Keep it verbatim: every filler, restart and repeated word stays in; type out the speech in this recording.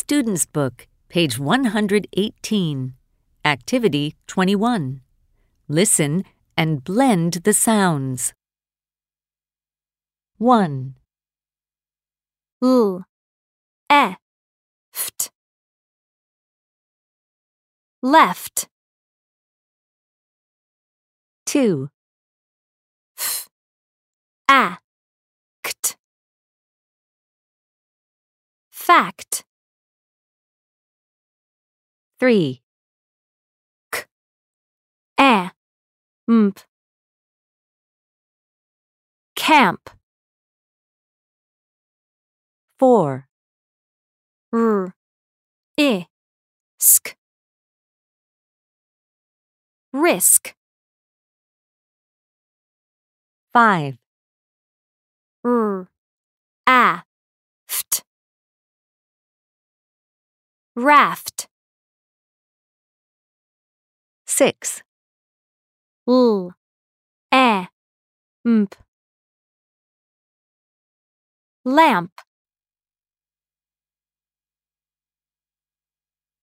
Student's Book, page one hundred eighteen. Activity twenty-one. Listen and blend the sounds. one. L, e, ft. Left. two. F, a, kt. Fact. three. K, e, mp. Camp. four. R, I, sk. Risk. five. R, a, ft. Raft. six. L, e, mp. Lamp.